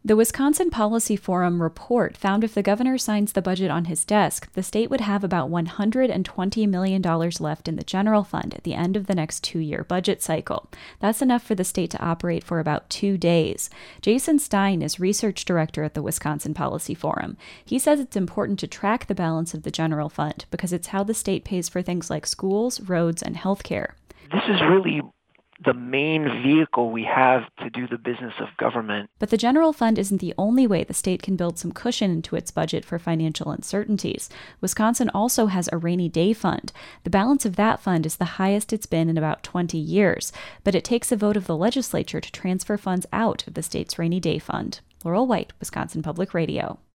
The Wisconsin Policy Forum report found if the governor signs the budget on his desk, the state would have about $120 million left in the general fund at the end of the next 2-year budget cycle. That's enough for the state to operate for about 2 days. Jason Stein is research director at the Wisconsin Policy Forum. He says it's important to track the balance of the general fund because it's how the state pays for things like schools, roads, and healthcare. This is really the main vehicle we have to do the business of government. But the general fund isn't the only way the state can build some cushion into its budget for financial uncertainties. Wisconsin also has a rainy day fund. The balance of that fund is the highest it's been in about 20 years, but it takes a vote of the legislature to transfer funds out of the state's rainy day fund. Laurel White, Wisconsin Public Radio.